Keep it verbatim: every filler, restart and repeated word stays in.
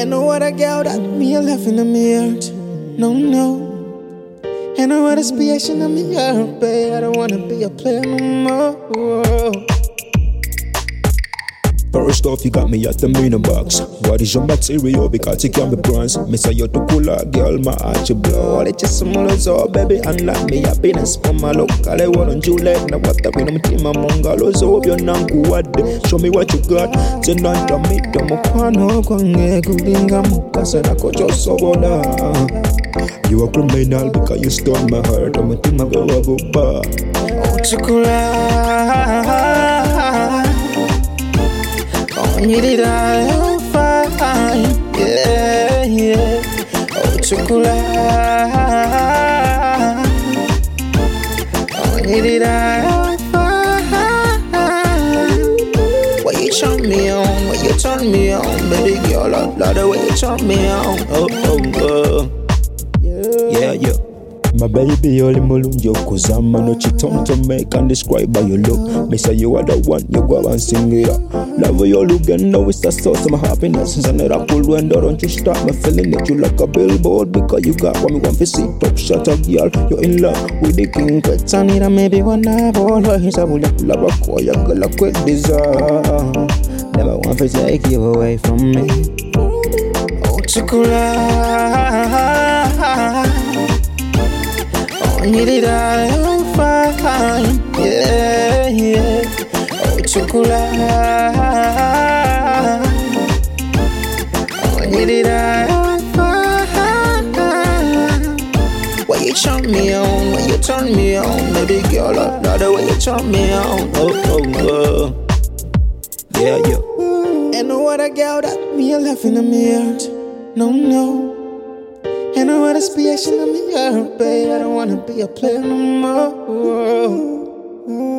Ain't no other girl that me left in the heart. No, no. Ain't no other space in my heart, babe. I don't wanna be a player no more. First off, you got me at the meaning box. What is your material? Because you can be bronze. Me say you're too cool, girl, my heart you blow. All it just some so baby, unlock me happiness for my local. I want you let now what up in my team among all those. So you're not good. Show me what you got. Say not to me, to my kwano kwange kulinga mukasa na kocho sobola. You are criminal because you stole my heart. I'm a team of a bar. Oh, chocolate. You did all fine, yeah, yeah. Oh, chocolate. Oh, you did all fine. Why you turn me on? Why you turn me on, baby girl? I love the way you turn me on. Oh, oh, oh. Yeah, yeah. My baby, only mulunjo, cause I'm no chiton to make and describe by your look. Me say you are the one, you go and sing it up. Love you look and know it's the source of my happiness. And then I pull window, don't you stop me feeling it. You like a billboard because you got what me want to see. Top shot of girl, you're in love with the king. But I need a maybe one night, always I will love a call, you girl, a quick desire. Never want to take you away from me. Oh, chocolate. You did all fine, yeah, yeah. Oh, chocolate. Oh, you did all fine. Why you turn me on? Why you turn me on, baby girl? I love the way you turn me on. Oh, oh, oh. Yeah, yeah. Ain't no other girl that me left in the heart. No, no. Ain't no other space in my heart, babe. I don't wanna be a player no more.